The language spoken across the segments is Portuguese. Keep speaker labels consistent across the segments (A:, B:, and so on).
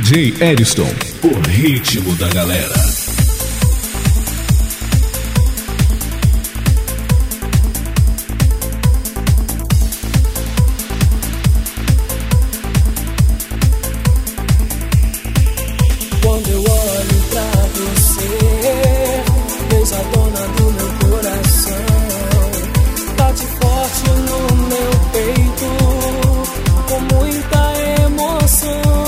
A: DJ Eriston, o ritmo da galera.
B: Quando eu olho pra você, vejo a dona do meu coração. Bate forte no meu peito, com muita emoção.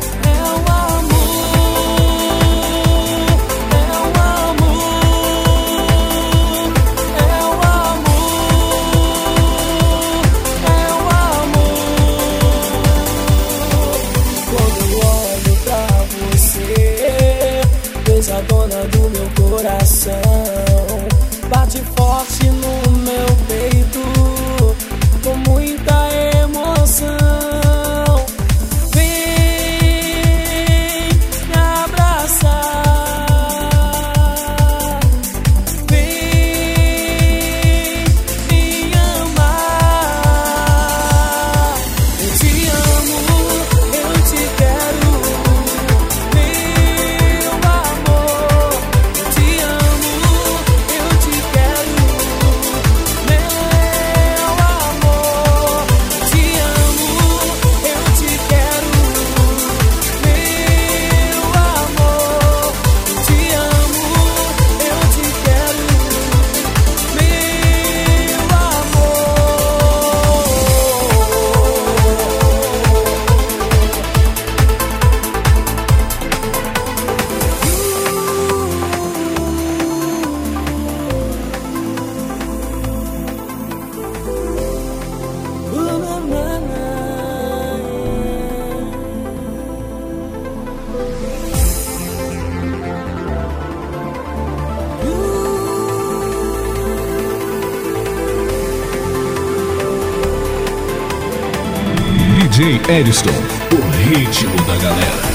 B: A dona do meu coração bate forte no meu peito, com muita emoção. Vem me abraçar, vem me amar. Eu te amo, eu te quero.
A: DJ Eriston, o ritmo da galera.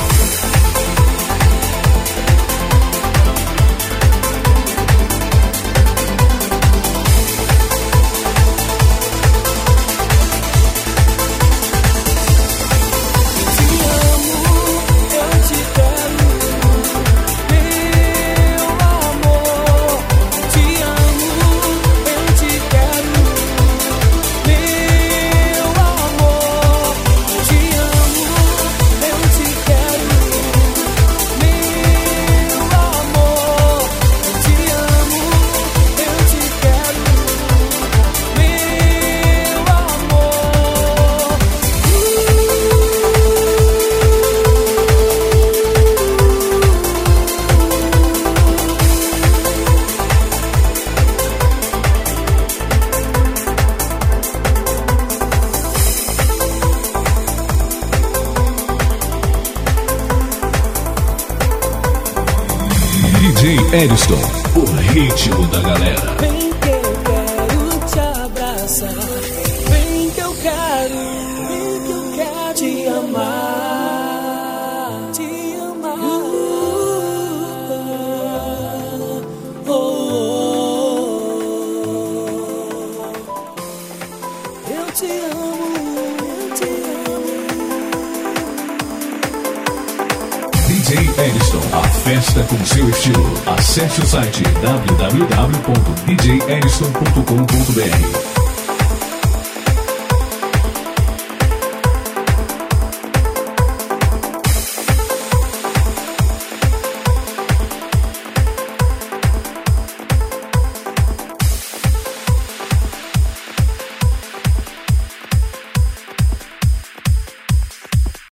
A: DJ Eriston, o ritmo da galera.
B: Vem que eu quero te abraçar, vem que eu quero te amar, te amar. Oh, oh, oh. Eu te amo, eu te amo.
A: DJ Eriston, a festa com seu estilo. Acesse o site www.djeriston.com.br.